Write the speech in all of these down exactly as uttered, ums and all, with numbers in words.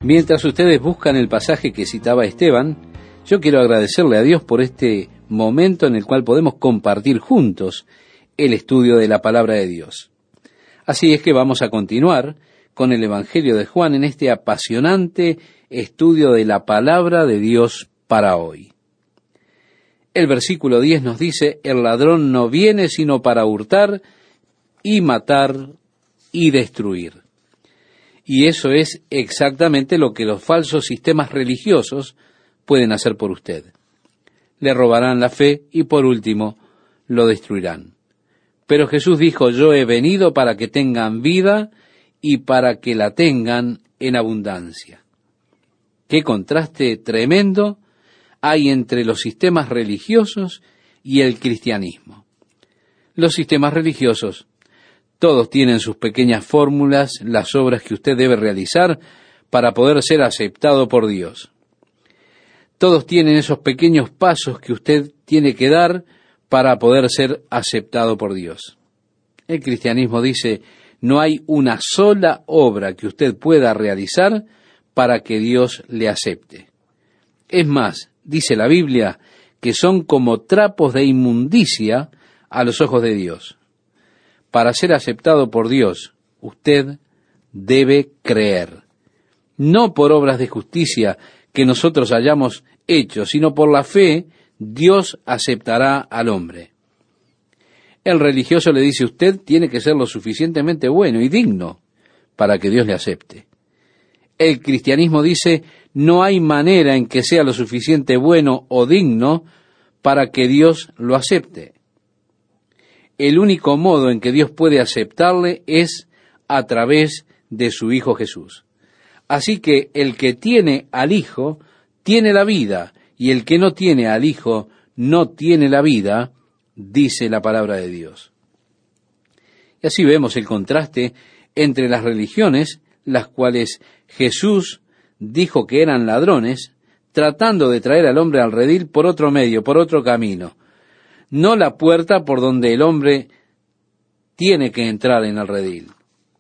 Mientras ustedes buscan el pasaje que citaba Esteban, yo quiero agradecerle a Dios por este momento en el cual podemos compartir juntos el estudio de la palabra de Dios. Así es que vamos a continuar con el Evangelio de Juan en este apasionante estudio de la palabra de Dios para hoy. El versículo diez nos dice: el ladrón no viene sino para hurtar y matar y destruir. Y eso es exactamente lo que los falsos sistemas religiosos pueden hacer por usted. Le robarán la fe y por último lo destruirán. Pero Jesús dijo: yo he venido para que tengan vida y para que la tengan en abundancia. Qué contraste tremendo hay entre los sistemas religiosos y el cristianismo. Los sistemas religiosos, todos tienen sus pequeñas fórmulas, las obras que usted debe realizar para poder ser aceptado por Dios. Todos tienen esos pequeños pasos que usted tiene que dar para poder ser aceptado por Dios. El cristianismo dice: no hay una sola obra que usted pueda realizar para que Dios le acepte. Es más, dice la Biblia, que son como trapos de inmundicia a los ojos de Dios. Para ser aceptado por Dios, usted debe creer. No por obras de justicia que nosotros hayamos hecho, sino por la fe, Dios aceptará al hombre. El religioso le dice: usted tiene que ser lo suficientemente bueno y digno para que Dios le acepte. El cristianismo dice: no hay manera en que sea lo suficiente bueno o digno para que Dios lo acepte. El único modo en que Dios puede aceptarle es a través de su Hijo Jesús. Así que el que tiene al Hijo tiene la vida, y el que no tiene al Hijo no tiene la vida, dice la palabra de Dios. Y así vemos el contraste entre las religiones, las cuales Jesús dijo que eran ladrones, tratando de traer al hombre al redil por otro medio, por otro camino. No la puerta por donde el hombre tiene que entrar en el redil.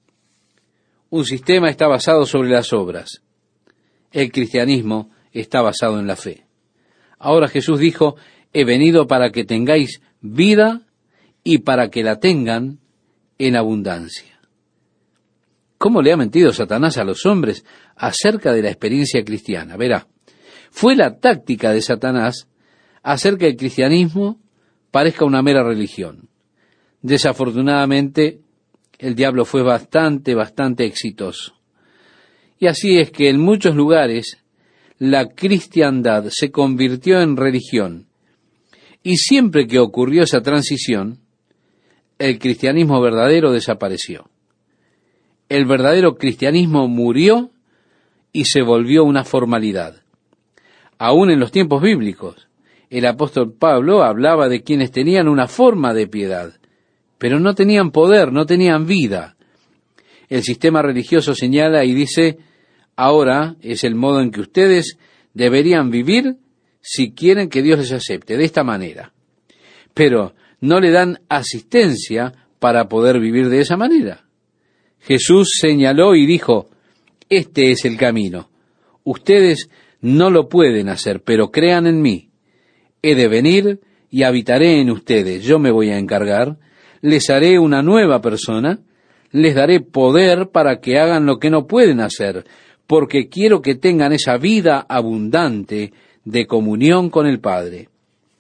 Un sistema está basado sobre las obras. El cristianismo está basado en la fe. Ahora Jesús dijo: he venido para que tengáis vida y para que la tengan en abundancia. ¿Cómo le ha mentido Satanás a los hombres acerca de la experiencia cristiana? Verá, fue la táctica de Satanás hacer que el cristianismo parezca una mera religión. Desafortunadamente, el diablo fue bastante, bastante exitoso. Y así es que en muchos lugares la cristiandad se convirtió en religión. Y siempre que ocurrió esa transición, el cristianismo verdadero desapareció. El verdadero cristianismo murió y se volvió una formalidad. Aún en los tiempos bíblicos, el apóstol Pablo hablaba de quienes tenían una forma de piedad, pero no tenían poder, no tenían vida. El sistema religioso señala y dice: ahora es el modo en que ustedes deberían vivir si quieren que Dios les acepte, de esta manera. Pero no le dan asistencia para poder vivir de esa manera. Jesús señaló y dijo: este es el camino. Ustedes no lo pueden hacer, pero crean en mí. He de venir y habitaré en ustedes. Yo me voy a encargar, les haré una nueva persona, les daré poder para que hagan lo que no pueden hacer, porque quiero que tengan esa vida abundante de comunión con el Padre.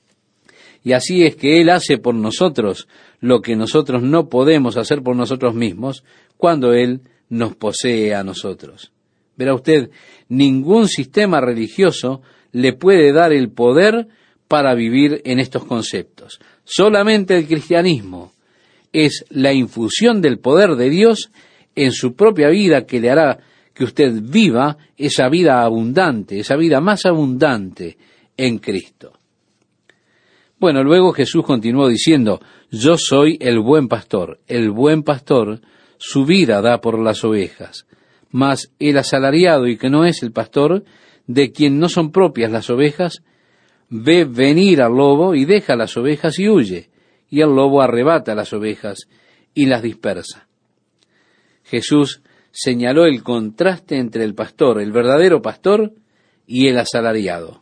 Y así es que Él hace por nosotros lo que nosotros no podemos hacer por nosotros mismos cuando Él nos posee a nosotros. Verá usted, ningún sistema religioso le puede dar el poder para vivir en estos conceptos. Solamente el cristianismo es la infusión del poder de Dios en su propia vida que le hará que usted viva esa vida abundante, esa vida más abundante en Cristo. Bueno, luego Jesús continuó diciendo: yo soy el buen pastor. El buen pastor su vida da por las ovejas. Mas el asalariado, y que no es el pastor, de quien no son propias las ovejas, ve venir al lobo y deja las ovejas y huye, y el lobo arrebata las ovejas y las dispersa. Jesús señaló el contraste entre el pastor, el verdadero pastor, y el asalariado.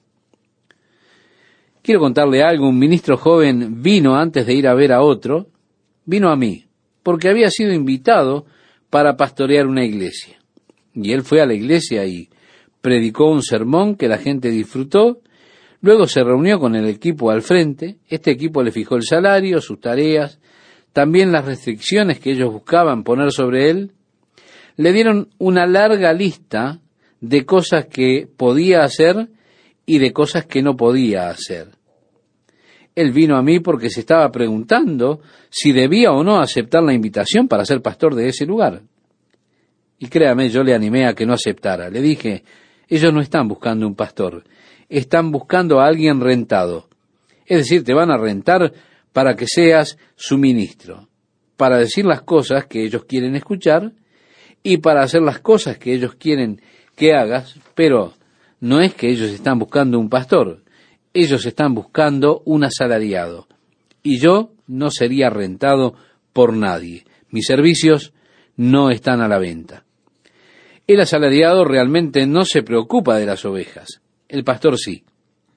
Quiero contarle algo. Un ministro joven vino antes de ir a ver a otro, vino a mí, porque había sido invitado para pastorear una iglesia. Y él fue a la iglesia y predicó un sermón que la gente disfrutó. Luego se reunió con el equipo al frente. Este equipo le fijó el salario, sus tareas, también las restricciones que ellos buscaban poner sobre él. Le dieron una larga lista de cosas que podía hacer y de cosas que no podía hacer. Él vino a mí porque se estaba preguntando si debía o no aceptar la invitación para ser pastor de ese lugar. Y créame, yo le animé a que no aceptara. Le dije, ellos no están buscando un pastor, están buscando a alguien rentado. Es decir, te van a rentar para que seas su ministro, para decir las cosas que ellos quieren escuchar y para hacer las cosas que ellos quieren que hagas, pero no es que ellos están buscando un pastor, ellos están buscando un asalariado. Y yo no sería rentado por nadie. Mis servicios no están a la venta. El asalariado realmente no se preocupa de las ovejas. El pastor sí.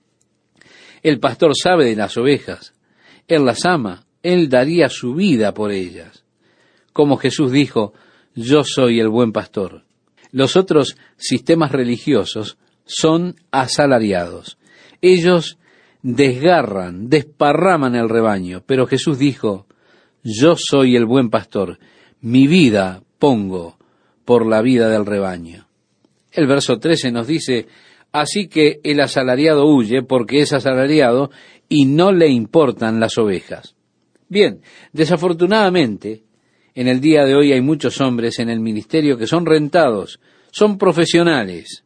El pastor sabe de las ovejas. Él las ama. Él daría su vida por ellas. Como Jesús dijo, yo soy el buen pastor. Los otros sistemas religiosos son asalariados. Ellos desgarran, desparraman el rebaño, pero Jesús dijo, yo soy el buen pastor, mi vida pongo por la vida del rebaño. El verso trece nos dice, así que el asalariado huye porque es asalariado y no le importan las ovejas. Bien, desafortunadamente, en el día de hoy hay muchos hombres en el ministerio que son rentados, son profesionales.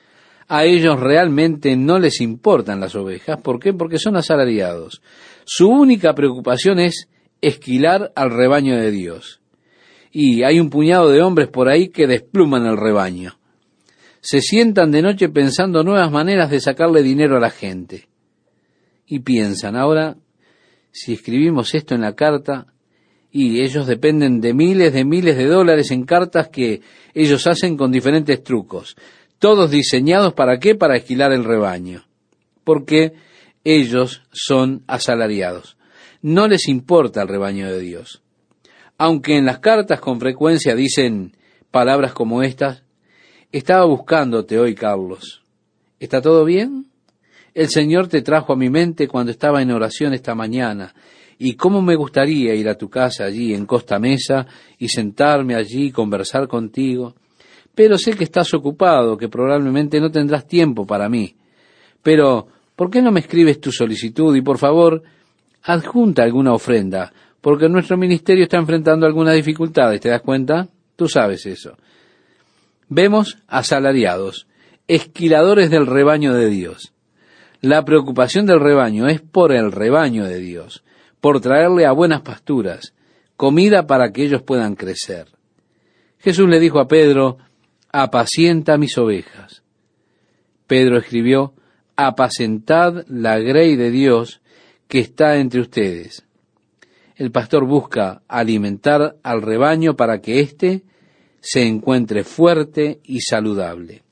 A ellos realmente no les importan las ovejas. ¿Por qué? Porque son asalariados. Su única preocupación es esquilar al rebaño de Dios. Y hay un puñado de hombres por ahí que despluman el rebaño. Se sientan de noche pensando nuevas maneras de sacarle dinero a la gente. Y piensan, ahora, si escribimos esto en la carta, y ellos dependen de miles de miles de dólares en cartas que ellos hacen con diferentes trucos. Todos diseñados ¿para qué? Para esquilar el rebaño. Porque ellos son asalariados. No les importa el rebaño de Dios. Aunque en las cartas con frecuencia dicen palabras como estas, estaba buscándote hoy, Carlos. ¿Está todo bien? El Señor te trajo a mi mente cuando estaba en oración esta mañana. Y cómo me gustaría ir a tu casa allí en Costa Mesa y sentarme allí y conversar contigo. Pero sé que estás ocupado, que probablemente no tendrás tiempo para mí. Pero, ¿por qué no me escribes tu solicitud y, por favor, adjunta alguna ofrenda? Porque nuestro ministerio está enfrentando algunas dificultades, ¿te das cuenta? Tú sabes eso. Vemos asalariados, esquiladores del rebaño de Dios. La preocupación del rebaño es por el rebaño de Dios, por traerle a buenas pasturas, comida para que ellos puedan crecer. Jesús le dijo a Pedro, apacienta mis ovejas. Pedro escribió, apacentad la grey de Dios que está entre ustedes. El pastor busca alimentar al rebaño para que éste se encuentre fuerte y saludable.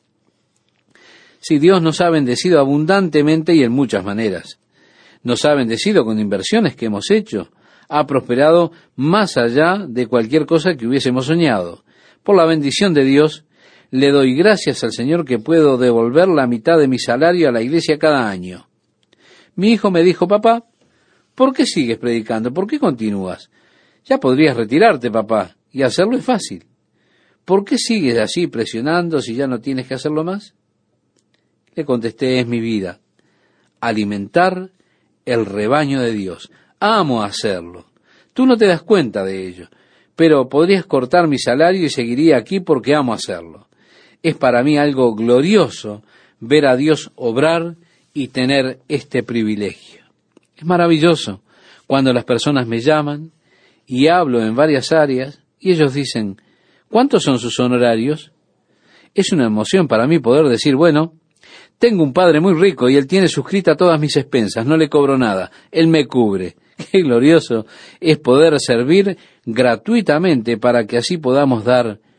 Si Dios nos ha bendecido abundantemente y en muchas maneras, nos ha bendecido con inversiones que hemos hecho, ha prosperado más allá de cualquier cosa que hubiésemos soñado. Por la bendición de Dios, le doy gracias al Señor que puedo devolver la mitad de mi salario a la iglesia cada año. Mi hijo me dijo, papá, ¿por qué sigues predicando? ¿Por qué continúas? Ya podrías retirarte, papá, y hacerlo es fácil. ¿Por qué sigues así presionando si ya no tienes que hacerlo más? Le contesté, es mi vida. Alimentar el rebaño de Dios. Amo hacerlo. Tú no te das cuenta de ello, pero podrías cortar mi salario y seguiría aquí porque amo hacerlo. Es para mí algo glorioso ver a Dios obrar y tener este privilegio. Es maravilloso cuando las personas me llaman y hablo en varias áreas y ellos dicen, ¿cuántos son sus honorarios? Es una emoción para mí poder decir, bueno, tengo un padre muy rico y él tiene suscrita todas mis expensas, no le cobro nada, él me cubre. Qué glorioso es poder servir gratuitamente para que así podamos dar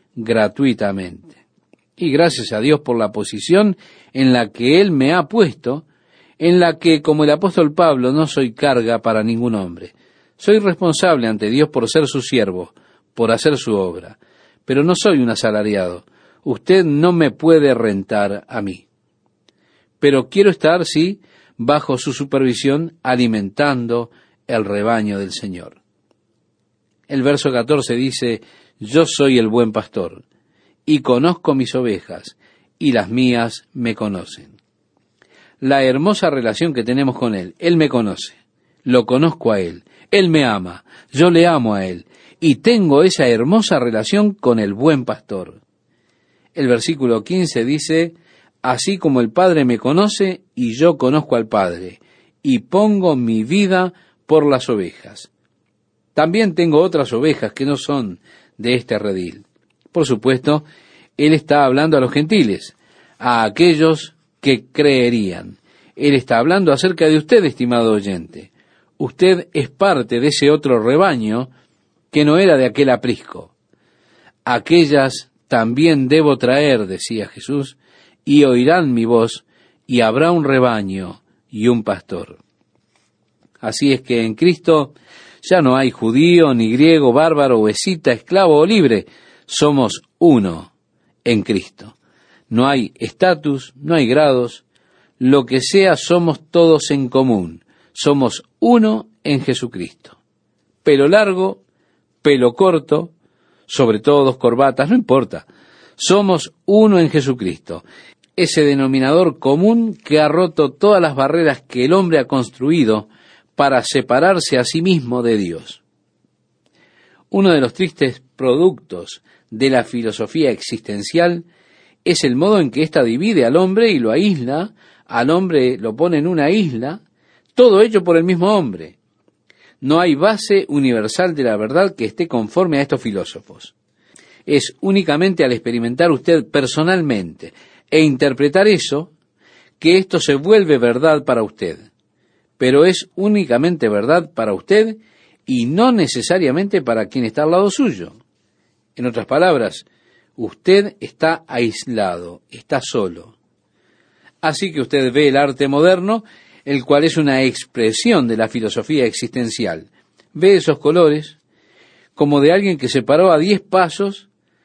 gratuitamente. Y gracias a Dios por la posición en la que Él me ha puesto, en la que, como el apóstol Pablo, no soy carga para ningún hombre. Soy responsable ante Dios por ser su siervo, por hacer su obra, pero no soy un asalariado. Usted no me puede rentar a mí. Pero quiero estar, sí, bajo su supervisión, alimentando el rebaño del Señor. El verso catorce dice, yo soy el buen pastor, y conozco mis ovejas, y las mías me conocen. La hermosa relación que tenemos con Él. Él me conoce, lo conozco a Él, Él me ama, yo le amo a Él, y tengo esa hermosa relación con el buen pastor. El versículo quince dice, así como el Padre me conoce, y yo conozco al Padre, y pongo mi vida por las ovejas. También tengo otras ovejas que no son de este redil. Por supuesto, Él está hablando a los gentiles, a aquellos que creerían. Él está hablando acerca de usted, estimado oyente. Usted es parte de ese otro rebaño que no era de aquel aprisco. Aquellas también debo traer, decía Jesús, y oirán mi voz, y habrá un rebaño y un pastor. Así es que en Cristo ya no hay judío, ni griego, bárbaro, o escita, esclavo o libre. Somos uno en Cristo. No hay estatus, no hay grados, lo que sea somos todos en común. Somos uno en Jesucristo. Pelo largo, pelo corto, sobre todo dos corbatas, no importa. Somos uno en Jesucristo. Ese denominador común que ha roto todas las barreras que el hombre ha construido para separarse a sí mismo de Dios. Uno de los tristes productos de la filosofía existencial es el modo en que ésta divide al hombre y lo aísla, al hombre lo pone en una isla, todo hecho por el mismo hombre. No hay base universal de la verdad que esté conforme a estos filósofos. Es únicamente al experimentar usted personalmente e interpretar eso, que esto se vuelve verdad para usted. Pero es únicamente verdad para usted y no necesariamente para quien está al lado suyo. En otras palabras, usted está aislado, está solo. Así que usted ve el arte moderno, el cual es una expresión de la filosofía existencial. Ve esos colores, como de alguien que se paró a diez pasos,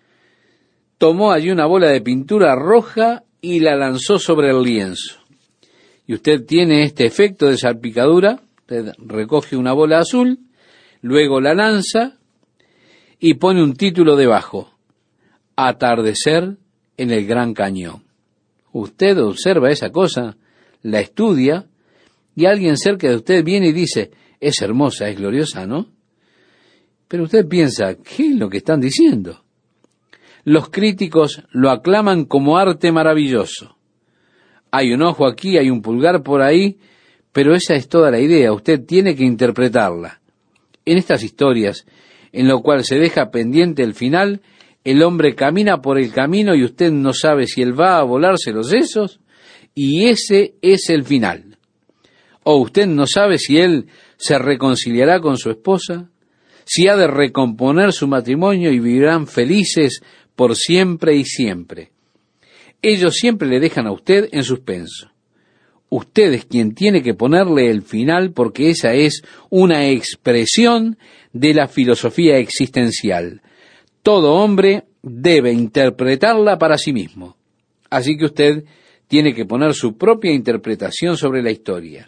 tomó allí una bola de pintura roja y la lanzó sobre el lienzo. Y usted tiene este efecto de salpicadura, usted recoge una bola azul, luego la lanza y pone un título debajo, Atardecer en el Gran Cañón. Usted observa esa cosa, la estudia, y alguien cerca de usted viene y dice, es hermosa, es gloriosa, ¿no? Pero usted piensa, ¿qué es lo que están diciendo? Los críticos lo aclaman como arte maravilloso. Hay un ojo aquí, hay un pulgar por ahí, pero esa es toda la idea, usted tiene que interpretarla. En estas historias, en lo cual se deja pendiente el final, el hombre camina por el camino y usted no sabe si él va a volarse los sesos, y ese es el final. O usted no sabe si él se reconciliará con su esposa, si ha de recomponer su matrimonio y vivirán felices por siempre y siempre. Ellos siempre le dejan a usted en suspenso. Usted es quien tiene que ponerle el final porque esa es una expresión de la filosofía existencial. Todo hombre debe interpretarla para sí mismo. Así que usted tiene que poner su propia interpretación sobre la historia.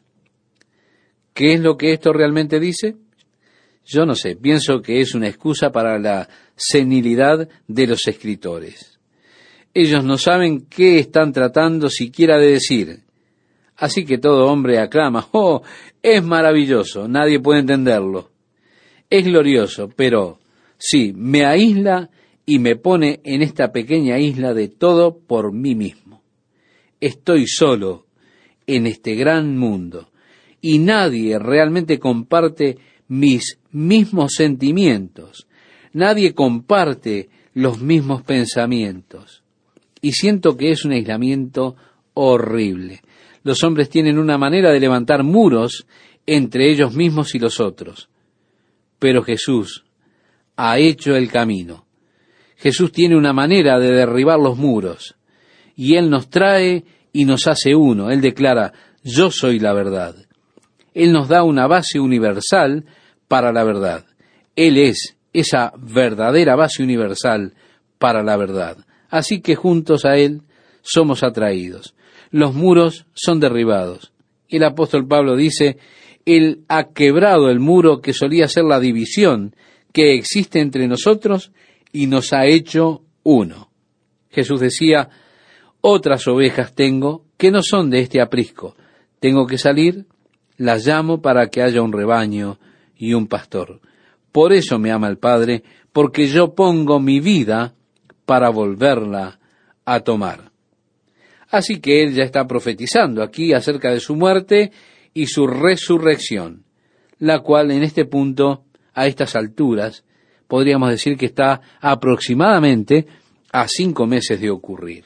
¿Qué es lo que esto realmente dice? Yo no sé, pienso que es una excusa para la senilidad de los escritores. Ellos no saben qué están tratando siquiera de decir. Así que todo hombre aclama, ¡oh, es maravilloso! Nadie puede entenderlo. Es glorioso, pero sí, me aísla y me pone en esta pequeña isla de todo por mí mismo. Estoy solo en este gran mundo y nadie realmente comparte mis mismos sentimientos. Nadie comparte los mismos pensamientos. Y siento que es un aislamiento horrible. Los hombres tienen una manera de levantar muros entre ellos mismos y los otros. Pero Jesús ha hecho el camino. Jesús tiene una manera de derribar los muros, y Él nos trae y nos hace uno. Él declara, yo soy la verdad. Él nos da una base universal para la verdad. Él es esa verdadera base universal para la verdad. Así que juntos a Él somos atraídos. Los muros son derribados. El apóstol Pablo dice, Él ha quebrado el muro que solía ser la división que existe entre nosotros y nos ha hecho uno. Jesús decía, otras ovejas tengo que no son de este aprisco. Tengo que salir, las llamo para que haya un rebaño y un pastor. Por eso me ama el Padre, porque yo pongo mi vida para volverla a tomar. Así que Él ya está profetizando aquí acerca de su muerte y su resurrección, la cual en este punto, a estas alturas, podríamos decir que está aproximadamente a cinco meses de ocurrir.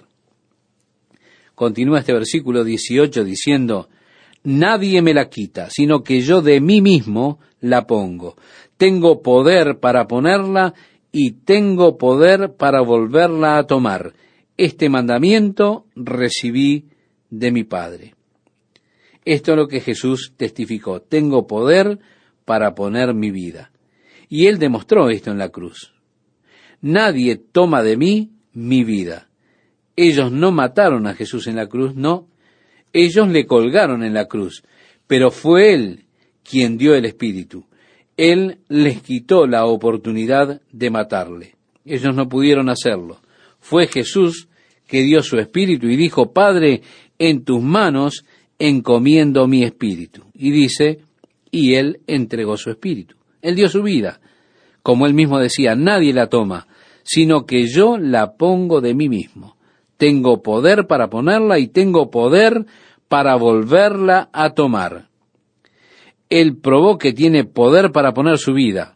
Continúa este versículo dieciocho diciendo, nadie me la quita, sino que yo de mí mismo la pongo. Tengo poder para ponerla y tengo poder para volverla a tomar. Este mandamiento recibí de mi Padre. Esto es lo que Jesús testificó. Tengo poder para poner mi vida. Y Él demostró esto en la cruz. Nadie toma de mí mi vida. Ellos no mataron a Jesús en la cruz, no. Ellos le colgaron en la cruz, pero fue Él quien dio el Espíritu. Él les quitó la oportunidad de matarle. Ellos no pudieron hacerlo. Fue Jesús que dio su Espíritu y dijo, Padre, en tus manos encomiendo mi Espíritu. Y dice, y Él entregó su Espíritu. Él dio su vida. Como Él mismo decía, nadie la toma, sino que yo la pongo de mí mismo. Tengo poder para ponerla y tengo poder para volverla a tomar. Él probó que tiene poder para poner su vida.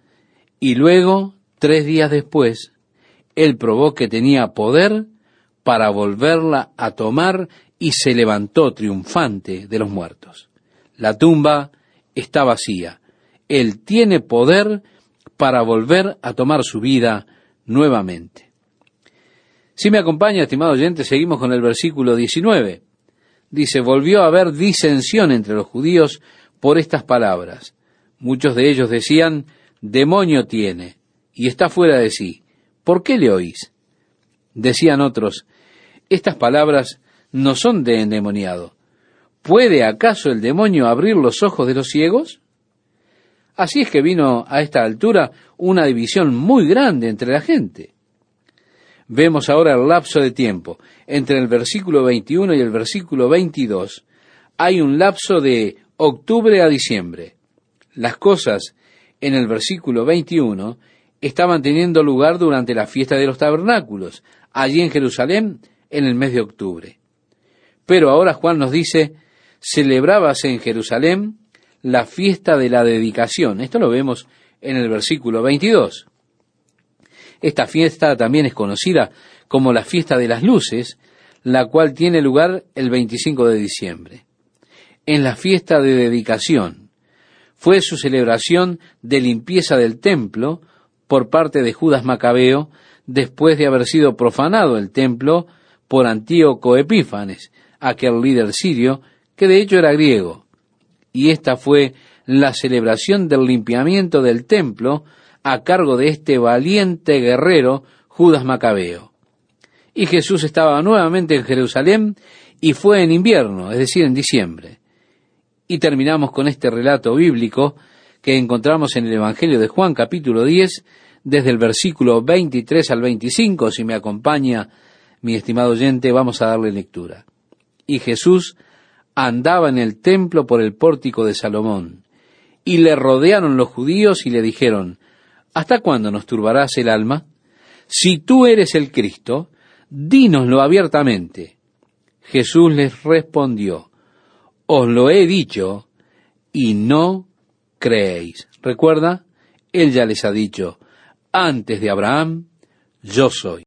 Y luego, tres días después, Él probó que tenía poder para volverla a tomar y se levantó triunfante de los muertos. La tumba está vacía. Él tiene poder para volver a tomar su vida nuevamente. Si me acompaña, estimado oyente, seguimos con el versículo diecinueve. Dice, volvió a haber disensión entre los judíos por estas palabras. Muchos de ellos decían, demonio tiene, y está fuera de sí. ¿Por qué le oís? Decían otros, estas palabras no son de endemoniado. ¿Puede acaso el demonio abrir los ojos de los ciegos? Así es que vino a esta altura una división muy grande entre la gente. Vemos ahora el lapso de tiempo. Entre el versículo veintiuno y el versículo veintidós hay un lapso de octubre a diciembre. Las cosas en el versículo veintiuno estaban teniendo lugar durante la fiesta de los tabernáculos, allí en Jerusalén, en el mes de octubre. Pero ahora Juan nos dice, celebrábase en Jerusalén la fiesta de la dedicación. Esto lo vemos en el versículo veintidós. Esta fiesta también es conocida como la fiesta de las luces, la cual tiene lugar el veinticinco de diciembre. En la fiesta de dedicación fue su celebración de limpieza del templo por parte de Judas Macabeo, después de haber sido profanado el templo por Antíoco Epífanes, aquel líder sirio, que de hecho era griego. Y esta fue la celebración del limpiamiento del templo a cargo de este valiente guerrero Judas Macabeo. Y Jesús estaba nuevamente en Jerusalén y fue en invierno, es decir, en diciembre. Y terminamos con este relato bíblico que encontramos en el Evangelio de Juan, capítulo diez, desde el versículo veintitrés al veinticinco. Si me acompaña, mi estimado oyente, vamos a darle lectura. Y Jesús andaba en el templo por el pórtico de Salomón, y le rodearon los judíos y le dijeron, ¿hasta cuándo nos turbarás el alma? Si tú eres el Cristo, dínoslo abiertamente. Jesús les respondió, os lo he dicho, y no creéis. Recuerda, Él ya les ha dicho, antes de Abraham, yo soy.